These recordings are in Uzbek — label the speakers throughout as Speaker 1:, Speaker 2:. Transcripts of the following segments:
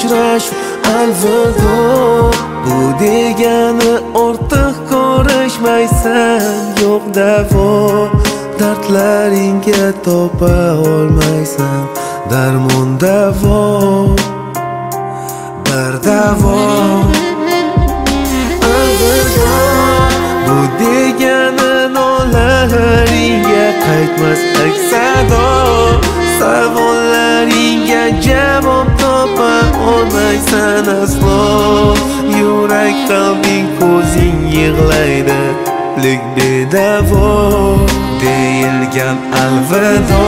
Speaker 1: uchrashuv alvido. Bu degani ortiq ko'rishmaysan, yo'q davo. Dardlaringga topa olmaysan darmon, davo, bir davo. Alvido. Bu degani nolalaringga qaytmas aks-sado. Savollaringga javob topa olmaysan aslo. Yurak, qalbing, ko'zing yig'laydi, lek bedavo deyilgan alvido.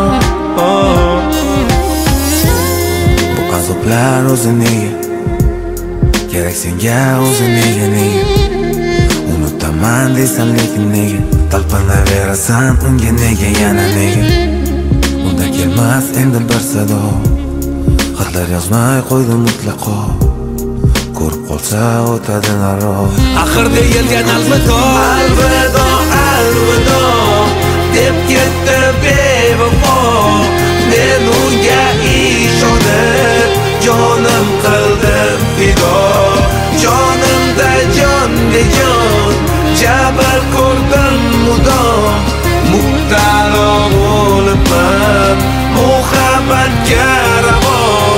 Speaker 1: Bu azoblar o'zi nega kerak senga, o'zi nega unutaman deysan lekin nega talpinaverasan unga, nega yana nega unda kelmas endi bir sado. Xatlar yozmay qo'ydim mutlaqo, ko'rib qolsa o'tadi naro. Axir deyilgan alvido, alvido, alvido deb ketdi bevafo. Men unga ishonib jonim qildim fido. Jonimda jon bejon jabr ko'rdim mudom. Muhtalo bo'libman muhabbatga ravo.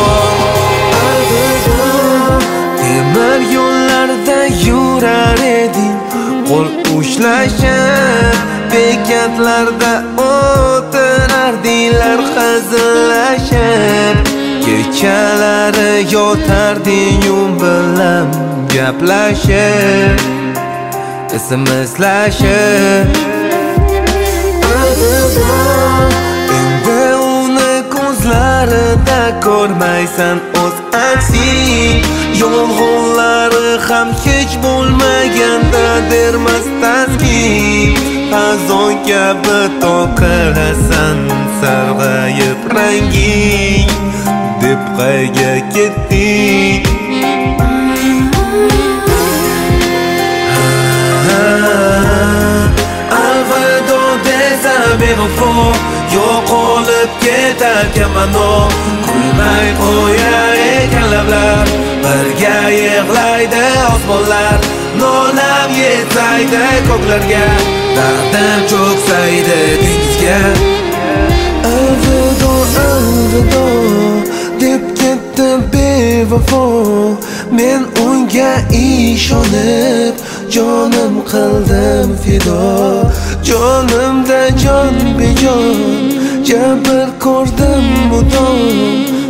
Speaker 1: Temir yo'llarda yurar eding, qo'l ushlashib. Bekatlarda o'tirardinglar hazillashib. Kechalari yotarding yum bilan gaplashib, smslashib. Endi uni ko'zlarida ko'rmaysan o'z aksing. Yolg'onlari ham hech bo'lmaganda dermas taskin. Azon kabi to'qilasan sarg'ayib ranging, deb qayga ketding? Alvido desa bevafo, yo'qolib ketarkan mano. Kulmay qo'yar ekan lablar, birga yig'laydi osmonlar. Nolam yetsaydi ko'klarga, dardim cho'ksaydi dengizga. Alvido, alvido deb ketdi bevafo. Men unga ishonib jonim qildim fido. Jonimda jon bejon jabr ko'rdim mudom.